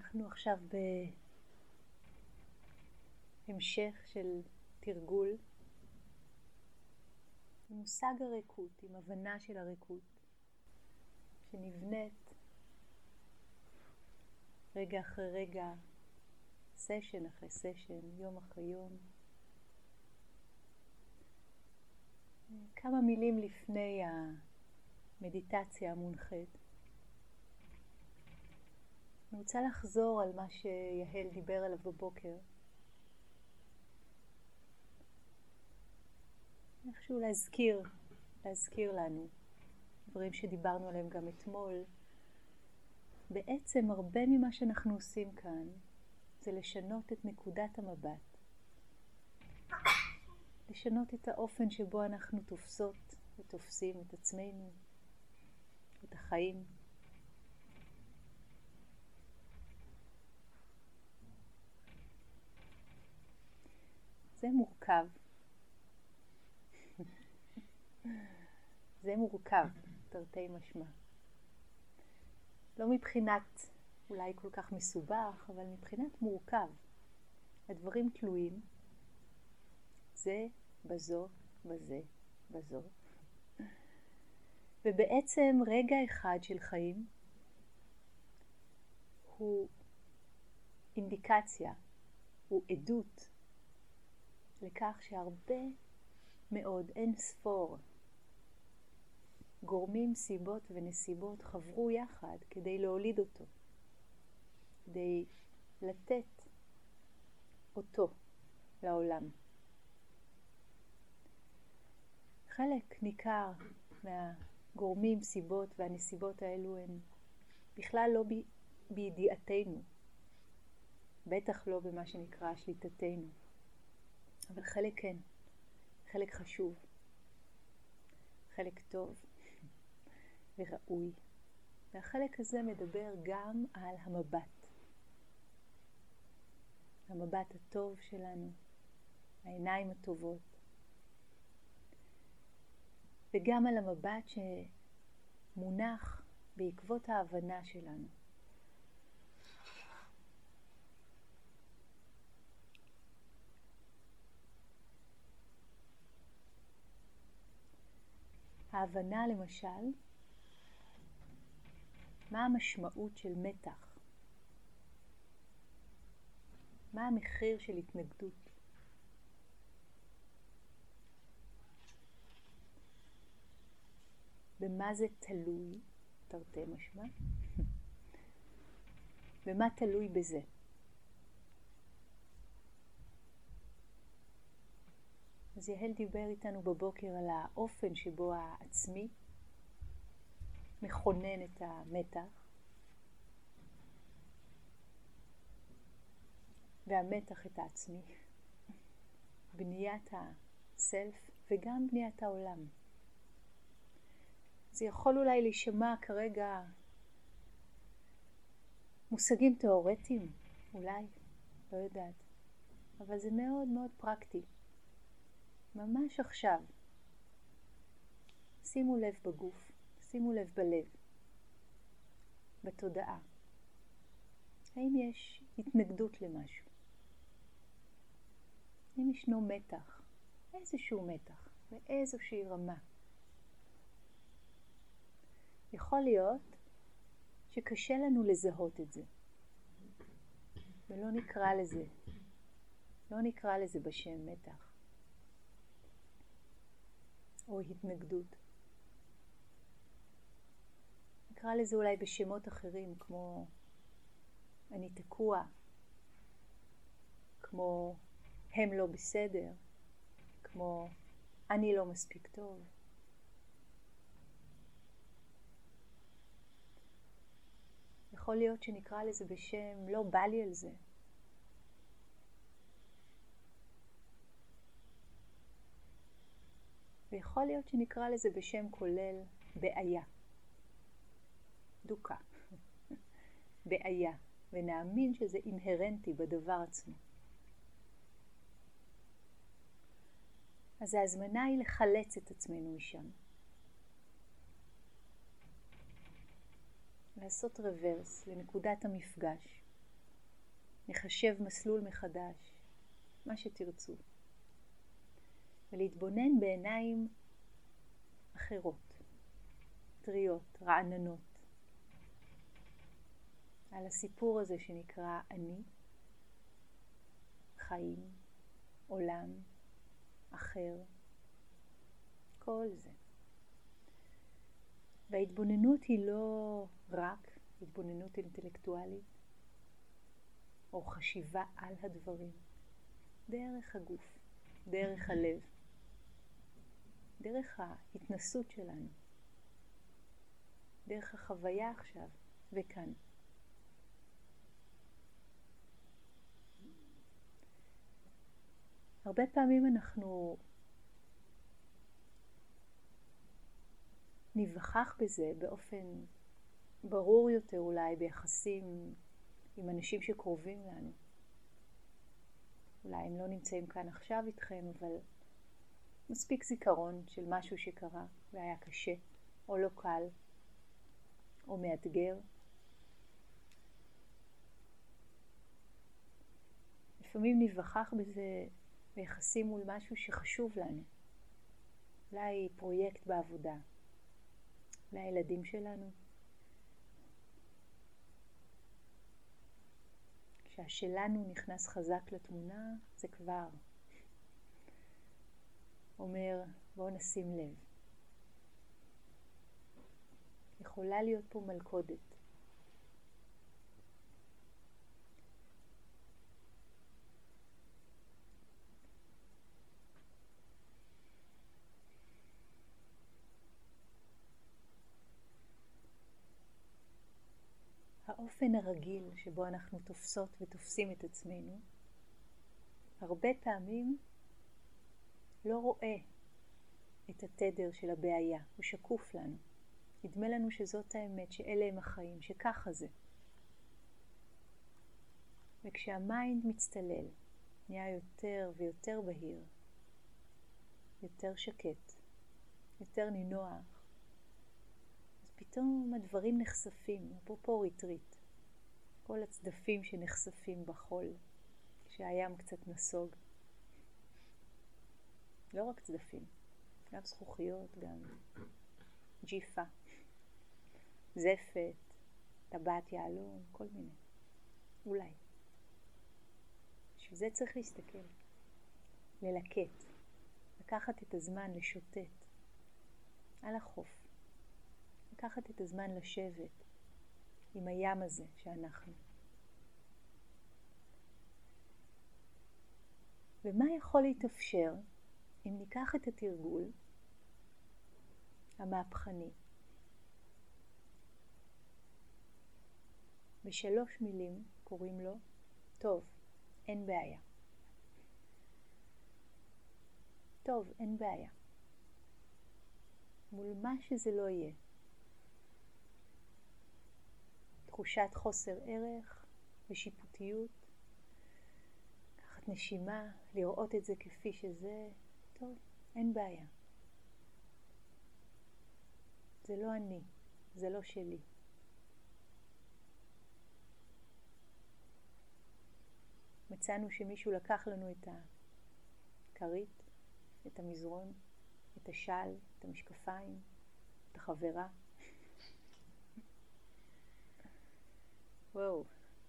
אנחנו עכשיו בהמשך של תרגול עם מושג הריקות, עם הבנה של הריקות שנבנית רגע אחרי רגע, סשן אחרי סשן, יום אחרי יום. כמה מילים לפני המדיטציה המונחית. אני רוצה לחזור על מה שיהל דיבר עליו בבוקר. איכשהו להזכיר לנו דברים שדיברנו עליהם גם אתמול. בעצם הרבה ממה שאנחנו עושים כאן זה לשנות את נקודת המבט. לשנות את האופן שבו אנחנו תופסות ותופסים את עצמנו, את החיים. זה מורכב. זה מורכב, תרתי משמע. לא מבחינת אולי כל כך מסובך, אבל מבחינת מורכב. הדברים תלויים. זה בזו, בזה, בזו. ובעצם רגע אחד של חיים הוא אינדיקציה, הוא עדות לכך שהרבה מאוד, אין ספור, גורמים, סיבות ונסיבות חברו יחד כדי להוליד אותו, כדי לתת אותו לעולם. חלק ניכר מהגורמים, סיבות והנסיבות האלו הן בכלל לא בידיעתנו, בטח לא במה שנקרא שליטתנו, אבל חלק כן, חלק חשוב, חלק טוב וראוי. והחלק הזה מדבר גם על המבט הטוב שלנו, העיניים הטובות, וגם על המבט שמונח בעקבות ההבנה שלנו. ההבנה למשל, מה המשמעות של מתח? מה המחיר של התנגדות? במה זה תלוי, תרתי משמע? במה תלוי בזה? אז יהל דיבר איתנו בבוקר על האופן שבו העצמי מכונן את המתח, והמתח את העצמי, בניית הסלף וגם בניית העולם. זה יכול אולי להישמע כרגע מושגים תיאורטיים, אולי, לא יודעת, אבל זה מאוד מאוד פרקטי. ממש עכשיו, שימו לב בגוף, שימו לב בלב, בתודעה. האם יש התנגדות למשהו? אם ישנו מתח, איזשהו מתח, באיזושהי רמה. יכול להיות שקשה לנו לזהות את זה, ולא נקרא לזה בשם מתח או התנגדות. נקרא לזה אולי בשמות אחרים, כמו אני תקוע, כמו הם לא בסדר, כמו אני לא מספיק טוב. יכול להיות שנקרא לזה בשם לא בא לי על זה. ויכול להיות שנקרא לזה בשם כולל בעיה. דוקה. בעיה. ונאמין שזה אינהרנטי בדבר עצמו. אז ההזמנה היא לחלץ את עצמנו משם. לעשות רוורס לנקודת המפגש. נחשב מסלול מחדש, מה שתרצו. ולהתבונן בעיניים אחרות, טריות, רעננות, על הסיפור הזה שנקרא אני, חיים, עולם, אחר, כל זה. וההתבוננות היא לא רק התבוננות אינטלקטואלית, או חשיבה על הדברים, דרך הגוף, דרך הלב, דרך ההתנסות שלנו, דרך החוויה עכשיו וכאן. הרבה פעמים אנחנו נבחח בזה באופן ברור יותר אולי ביחסים עם אנשים שקרובים לנו. אולי הם לא נמצאים כאן עכשיו איתכם, אבל מספיק זיכרון של משהו שקרה והיה קשה, או לא קל, או מאתגר. לפעמים נבחח בזה ביחסים מול משהו שחשוב לנו. אולי פרויקט בעבודה, אולי הילדים שלנו. כשהשלנו נכנס חזק לתמונה, זה כבר אומר, בואו נשים לב. יכולה להיות פה מלכודת. האופן הרגיל שבו אנחנו תופסות ותופסים את עצמנו, הרבה פעמים לא רואה את התדר של הבעיה, הוא שקוף לנו. נדמה לנו שזאת האמת, שאלה הם החיים, שככה זה. וכשהמיינד מצטלל, נהיה יותר ויותר בהיר, יותר שקט, יותר נינוח, אז פתאום הדברים נחשפים, אפרופו ריטריט. כל הצדפים שנחשפים בחול, כשהים קצת נסוג. לא רק צדפים, גם זכוכיות, גם ג'יפה, זפת, טבעת יעלום, כל מיני. אולי. בשביל זה צריך להסתכל, ללקט, לקחת את הזמן לשוטט על החוף, לקחת את הזמן לשבת עם הים הזה שאנחנו. ומה יכול להתאפשר אם ניקח את התרגול המהפכני בשלוש מילים, קוראים לו טוב, אין בעיה. טוב, אין בעיה. מול מה שזה לא יהיה. תחושת חוסר ערך ושיפוטיות, לקחת נשימה, לראות את זה כפי שזה, טוב, אין בעיה. זה לא אני, זה לא שלי. מצאנו שמישהו לקח לנו את הכרית, את המזרון, את השל, את המשקפיים, את החברה. וואו.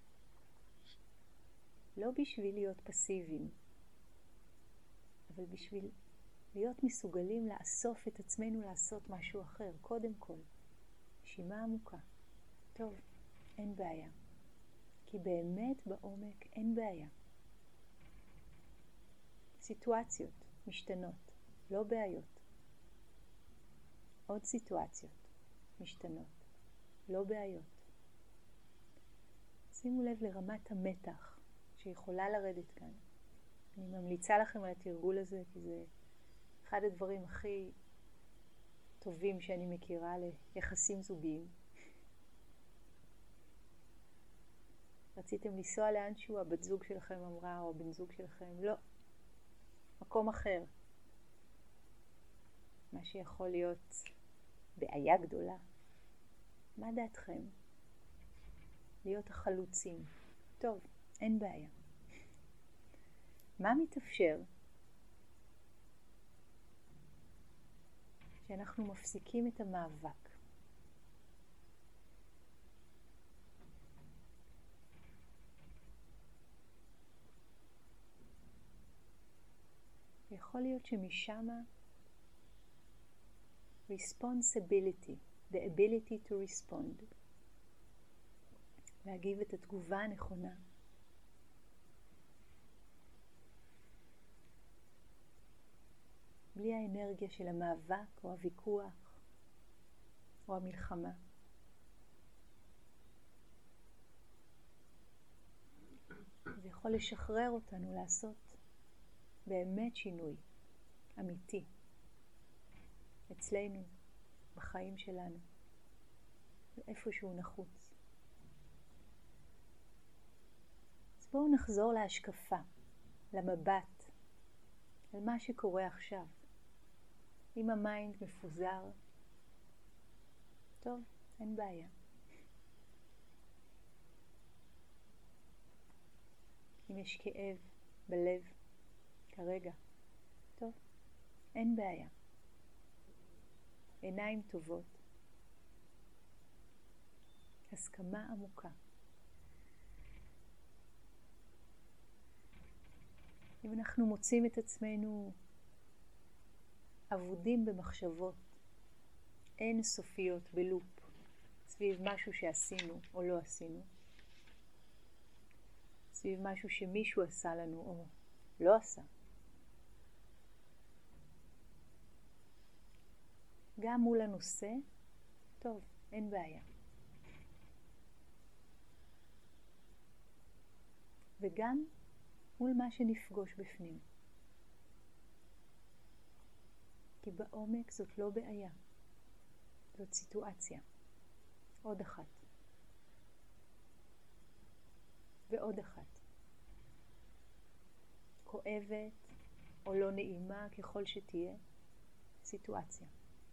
לא בשביל להיות פסיביים, אבל בשביל להיות מסוגלים לאסוף את עצמנו לעשות משהו אחר, קודם כל. נשימה עמוקה. טוב, אין בעיה. כי באמת בעומק אין בעיה. סיטואציות משתנות, לא בעיות. עוד סיטואציות משתנות, לא בעיות. שימו לב לרמת המתח שיכולה לרדת כאן. אני ממליצה לכם על התרגול הזה, כי זה אחד הדברים הכי טובים שאני מכירה ליחסים זוגיים. רציתם לנסוע לאנשהו, הבת זוג שלכם אמרה, או בן זוג שלכם, לא, מקום אחר. מה שיכול להיות בעיה גדולה. מה דעתכם? להיות החלוצים. טוב, אין בעיה. מה מתאפשר? שאנחנו מפסיקים את המאבק. יכול להיות שמשם responsibility, the ability to respond, להגיב את התגובה הנכונה. בלי האנרגיה של המאבק או הוויכוח או המלחמה. זה יכול לשחרר אותנו לעשות באמת שינוי אמיתי אצלנו, בחיים שלנו, ואיפה שהוא נחוץ. אז בואו נחזור להשקפה, למבט, על מה שקורה עכשיו. אם המיינד מפוזר, טוב, אין בעיה. אם יש כאב בלב כרגע, טוב, אין בעיה. עיניים טובות, הסכמה עמוקה. אם אנחנו מוצאים את עצמנו עבודים במחשבות אין סופיות בלופ סביב משהו שעשינו או לא עשינו, סביב משהו שמישהו עשה לנו או לא עשה, גם מול הנושא, טוב, אין בעיה. וגם מול מה שנפגוש בפנים. כי בעומק זאת לא בעיה, זאת סיטואציה. עוד אחת. ועוד אחת. כואבת או לא נעימה ככל שתהיה, סיטואציה.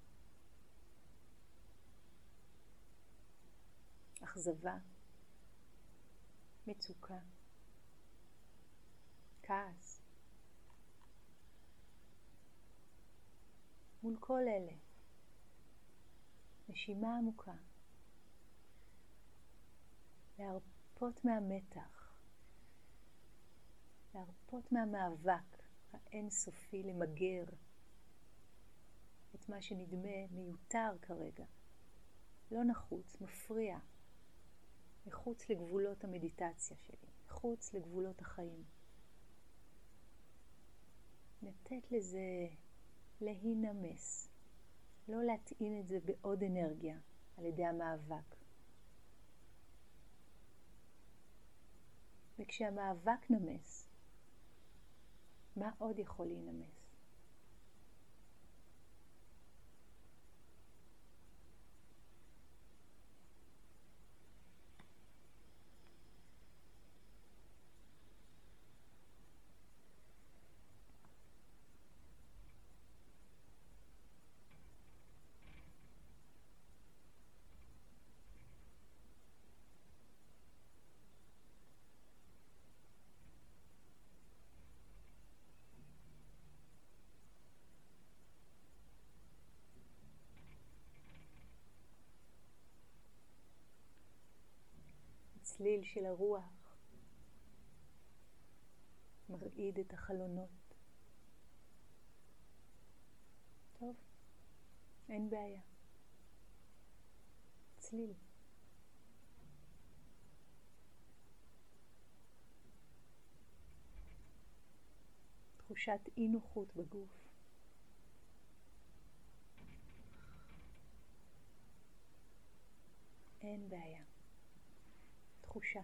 אכזבה, מצוקה, כעס. מול כל אלה, נשימה עמוקה, להרפות מהמתח, להרפות מהמאבק האינסופי, למגר את מה שנדמה מיותר כרגע, לא נחוץ, מפריע, מחוץ לגבולות המדיטציה שלי, מחוץ לגבולות החיים. לתת לזה להינמס, לא להטעין את זה בעוד אנרגיה על ידי המאבק. וכשהמאבק נמס, מה עוד יכול להינמס? הצליל של הרוח מרעיד את החלונות. טוב, אין בעיה. צליל. תחושת אי נוחות בגוף. אין בעיה. תחושה.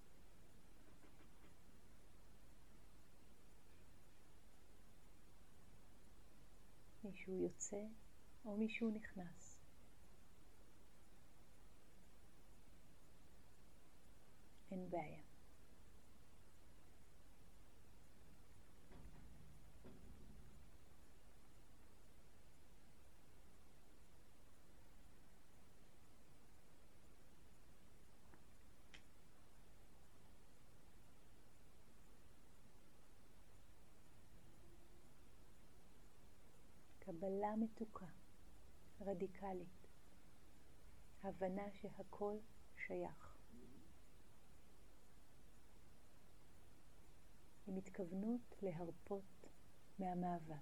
מישהו יוצא או מישהו נכנס. אין בעיה. קלה מתוקה, רדיקלית, הבנה שהכל שייך. עם התכוונות להרפות מהמאבק.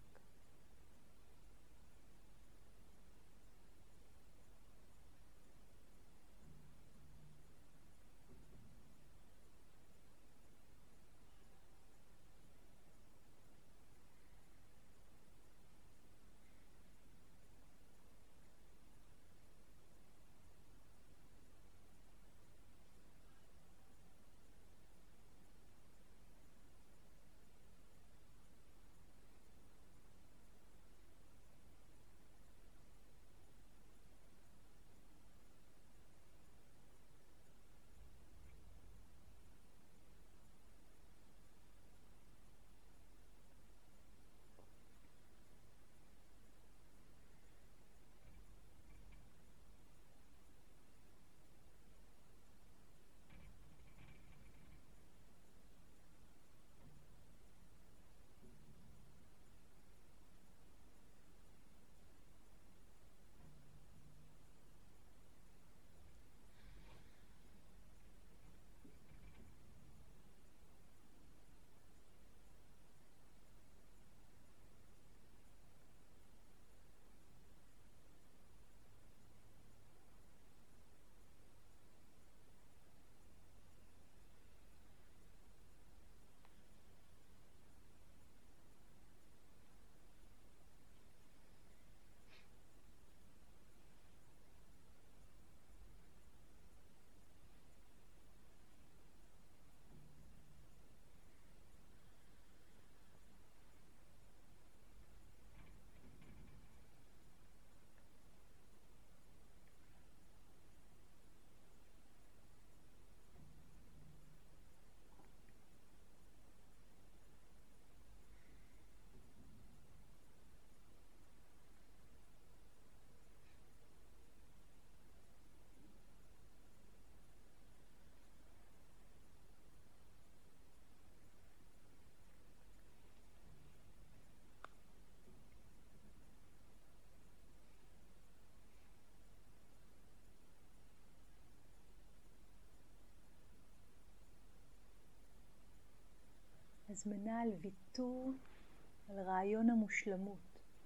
הזמנה על ויתור על רעיון המושלמות.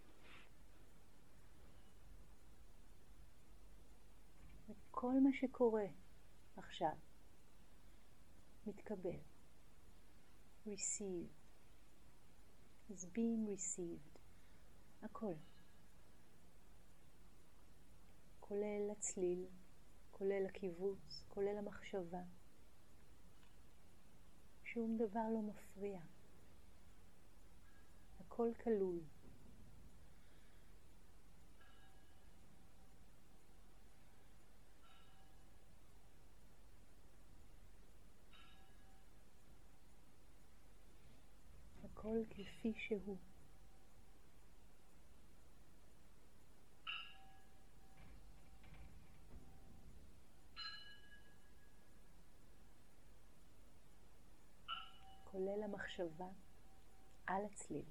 וכל מה שקורה עכשיו מתקבל. receive is being received. הכל. כולל הצליל, כולל הקיבוץ, כולל המחשבה. שום דבר לא מפריע. הכל כלול. הכל כפי שהוא. כולל המחשבה על הצליל.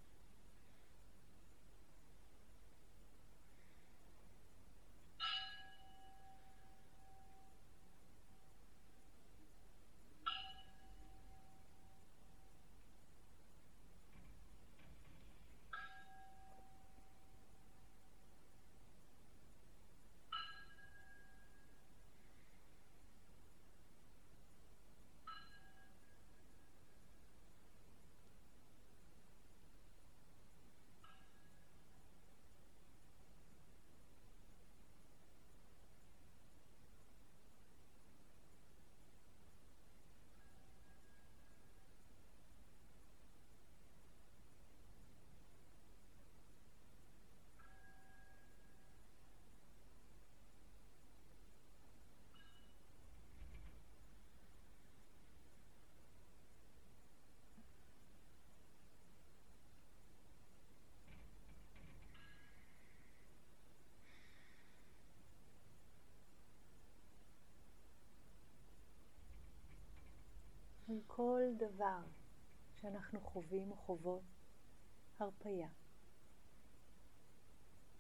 על כל דבר שאנחנו חווים או חוות הרפיה.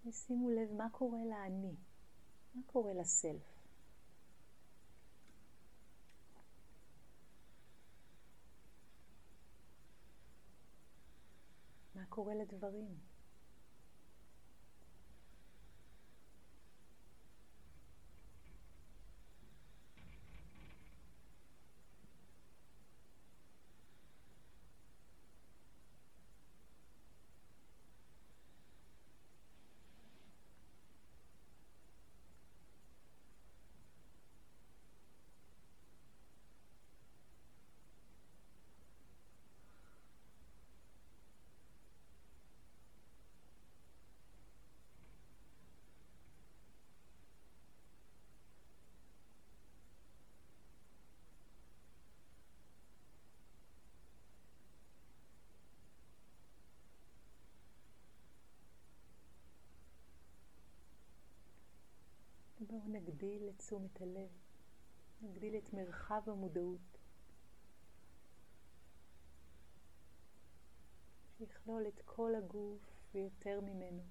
ושימו לב מה קורה לאני, מה קורה לסלף. מה קורה לדברים? בואו נגדיל את תשומת הלב, נגדיל את מרחב המודעות, שיכלול את כל הגוף ויותר ממנו.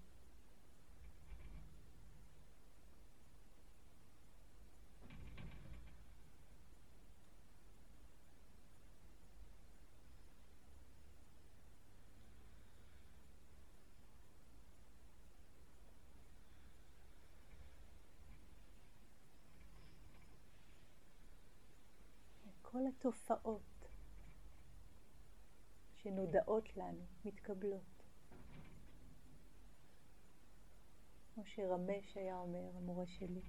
כל התופעות שנודעות לנו מתקבלות. כמו שרמש היה אומר, המורה שלי,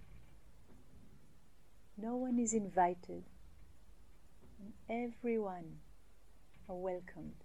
No one is invited and everyone are welcomed.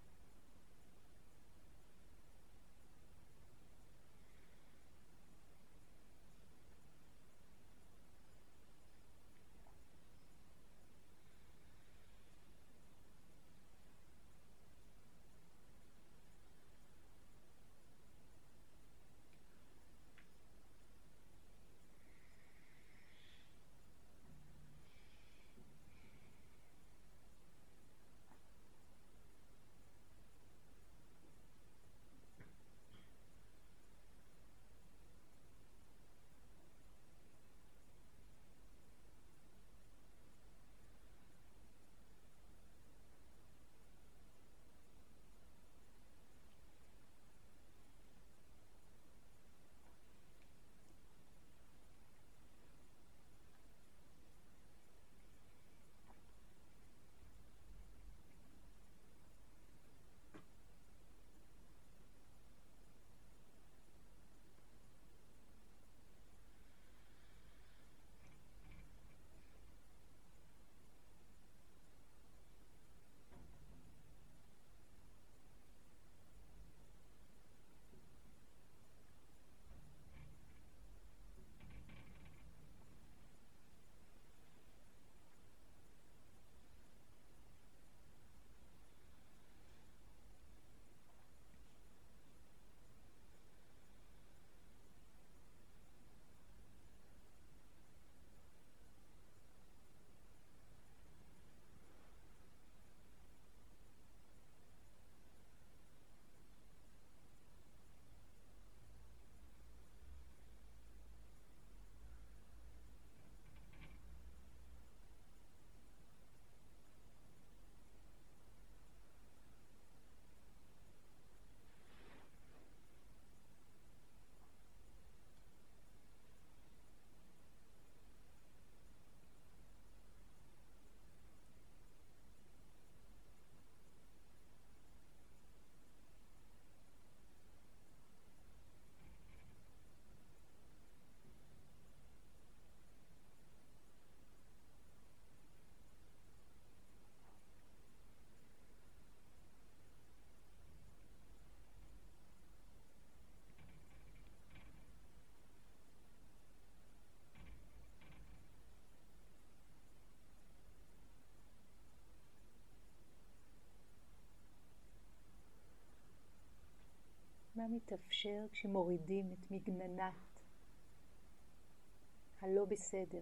מה מתאפשר כשמורידים את מגננת הלא בסדר?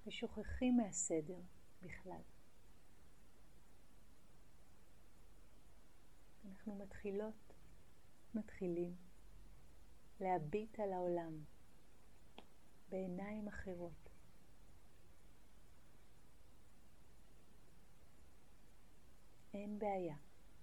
ושוכחים מהסדר בכלל. אנחנו מתחילים להביט על העולם בעיניים אחרות. אין בעיה.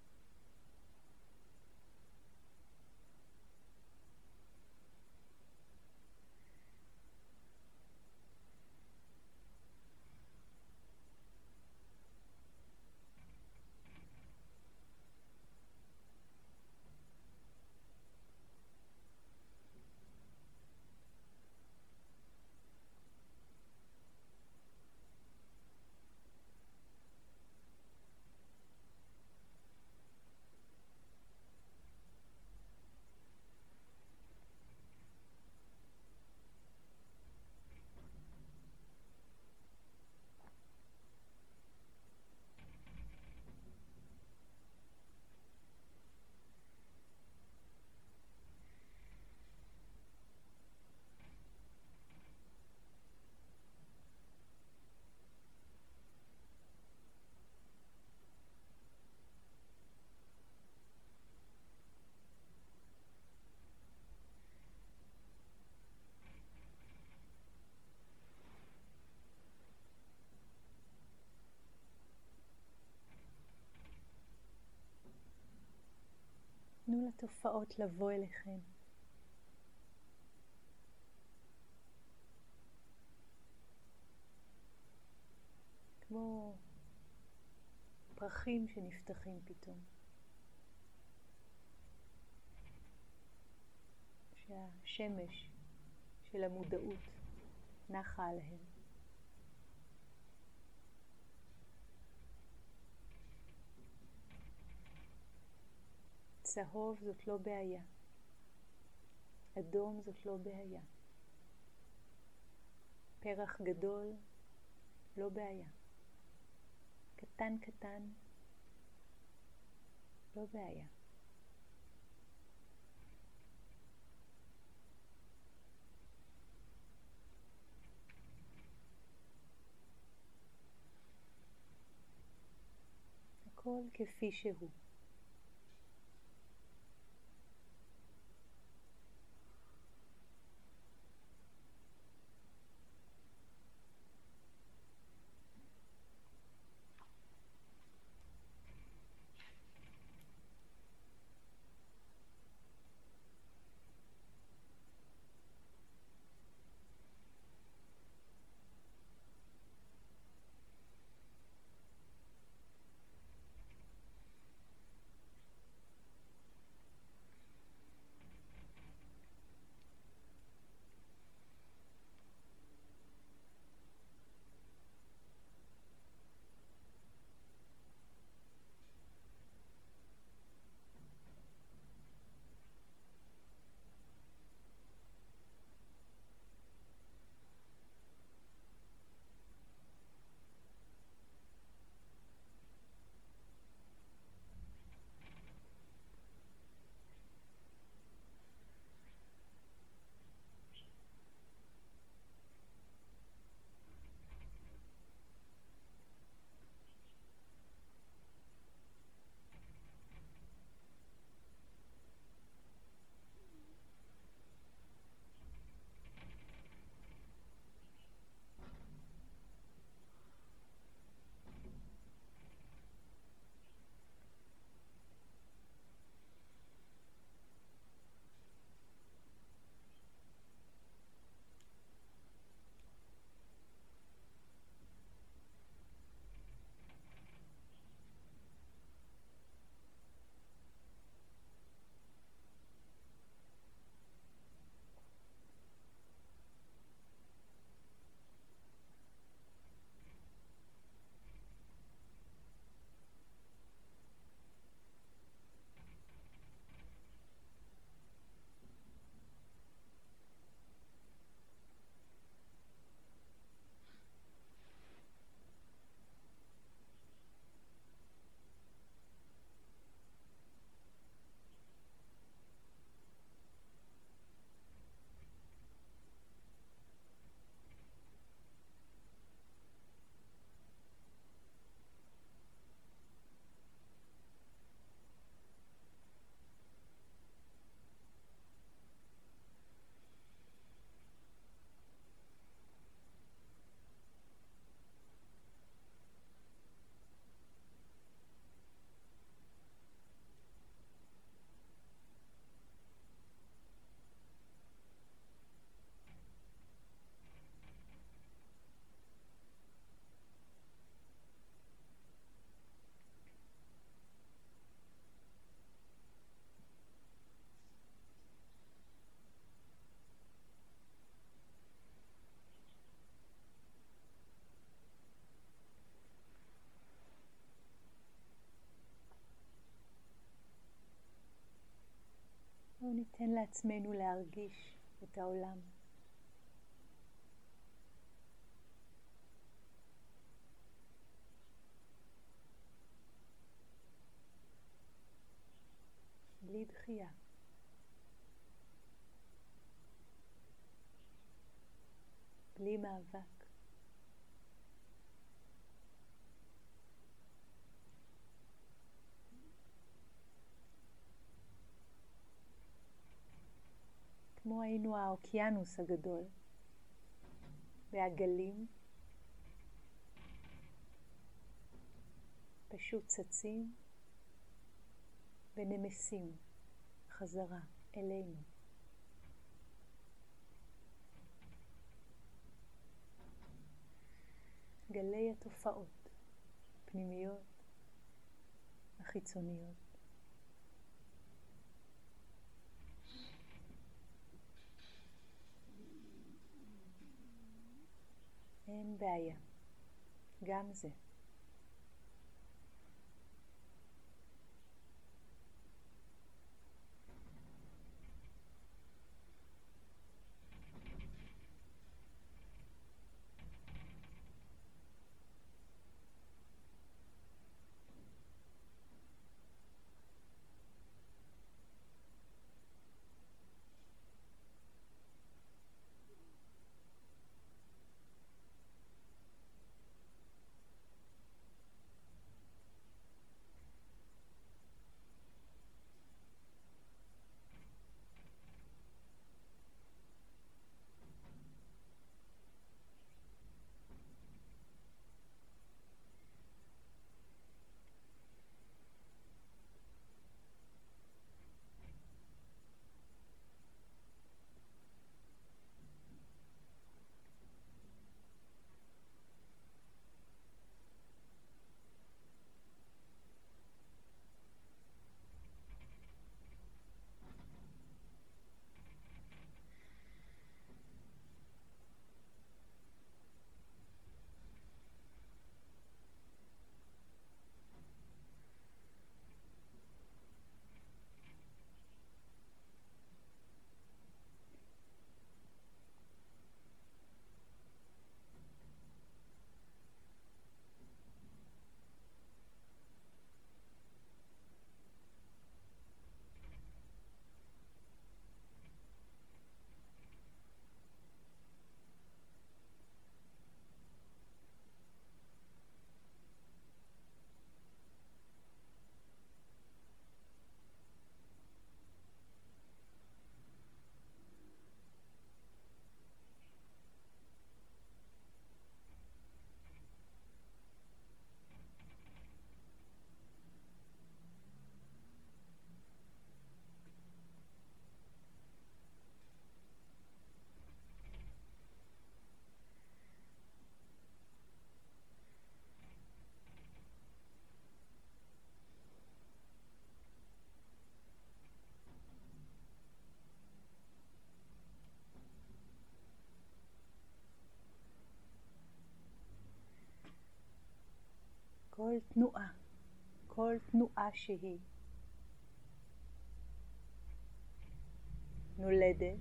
תנו לתופעות לבוא אליכם. כמו פרחים שנפתחים פתאום. שהשמש של המודעות נחה עליהם. צהוב זאת לא בעיה. אדום זאת לא בעיה. פרח גדול לא בעיה. קטן קטן לא בעיה. הכל כפי שהוא. ניתן לעצמנו להרגיש את העולם. בלי דחייה. בלי מאבק. כמו היינו האוקיינוס הגדול, והגלים פשוט צצים ונמסים חזרה אלינו. גלי התופעות, פנימיות וחיצוניות. אין בעיה, גם זה. כל תנועה שהיא נולדת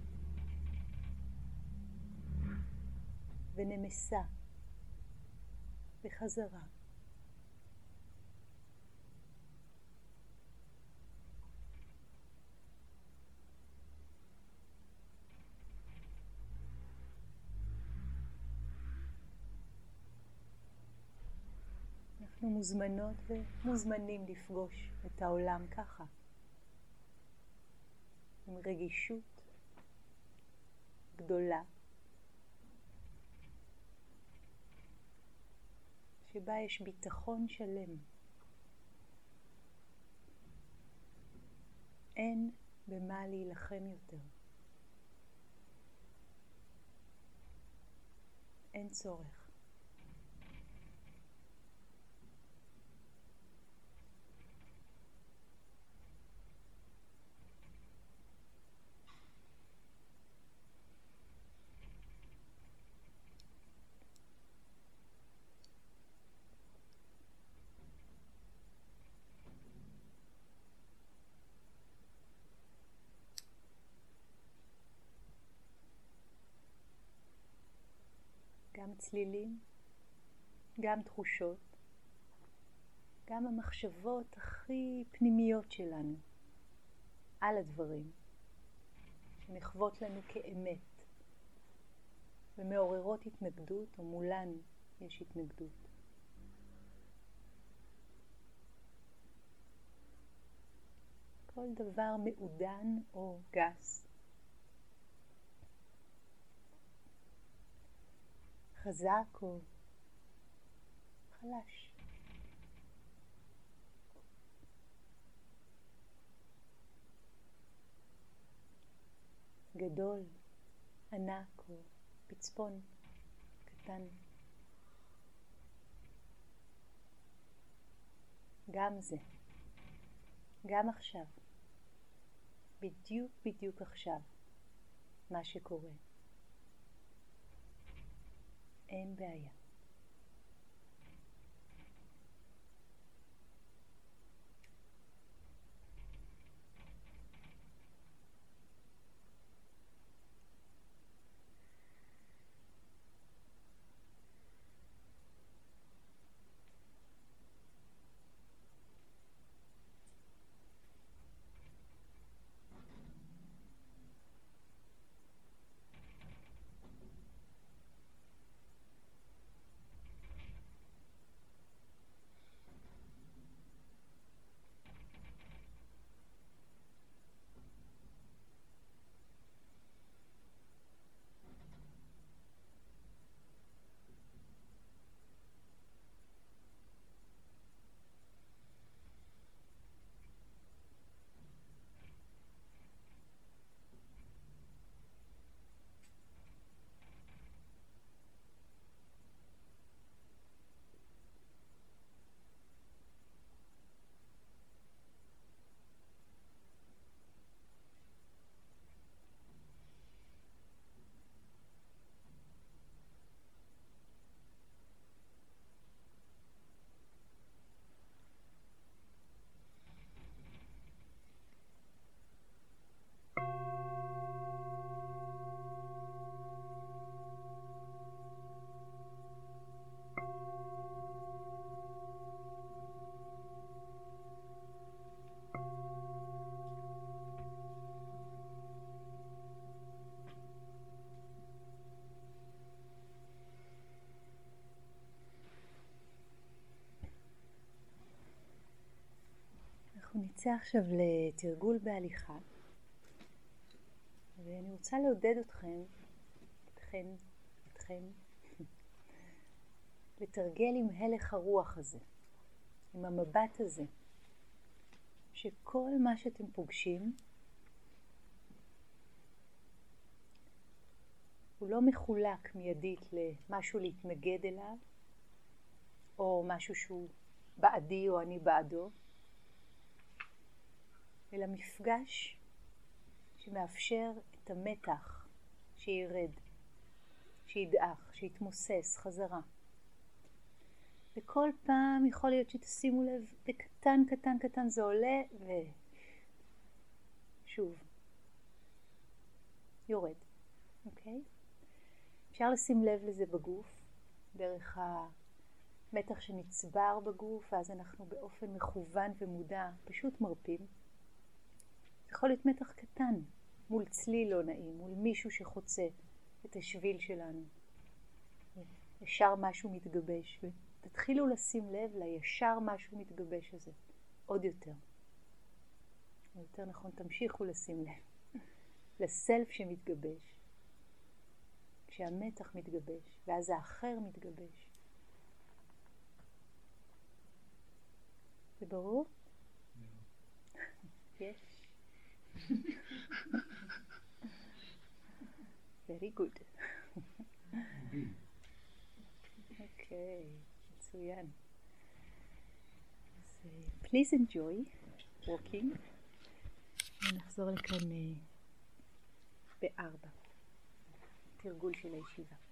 ונמסה בחזרה. אנחנו מוזמנות ומוזמנים לפגוש את העולם ככה, עם רגישות גדולה, שבה יש ביטחון שלם. אין במה להילחם יותר. אין צורך. גם צלילים, גם תחושות, גם המחשבות הכי פנימיות שלנו על הדברים, שנחוות לנו כאמת ומעוררות התנגדות, או מולן יש התנגדות. כל דבר מעודן או גס, חזק או חלש, גדול, ענק או פצפון, קטן. גם זה, גם עכשיו, בדיוק עכשיו, מה שקורה. אין בעיה. אנחנו נצא עכשיו לתרגול בהליכה, ואני רוצה לעודד אתכם, לתרגל עם הלך הרוח הזה, עם המבט הזה, שכל מה שאתם פוגשים הוא לא מחולק מיידית למשהו להתנגד אליו, או משהו שהוא בעדי או אני בעדו, אלא מפגש שמאפשר את המתח שירד, שידעך, שיתמוסס חזרה. וכל פעם יכול להיות שתשימו לב, בקטן זה עולה ושוב יורד. אוקיי? אפשר לשים לב לזה בגוף, דרך המתח שנצבר בגוף, ואז אנחנו באופן מכוון ומודע פשוט מרפים. יכול להיות מתח קטן, מול צליל לא נעים, מול מישהו שחוצה את השביל שלנו. ישר משהו מתגבש, ותתחילו לשים לב לישר משהו מתגבש הזה, עוד יותר. או יותר נכון, תמשיכו לשים לב לסלף שמתגבש, כשהמתח מתגבש, ואז האחר מתגבש. זה ברור? יש. Very good. אוקיי, מצוין. אז please enjoy walking. ונחזור לכאן ב4. תרגול של הישיבה.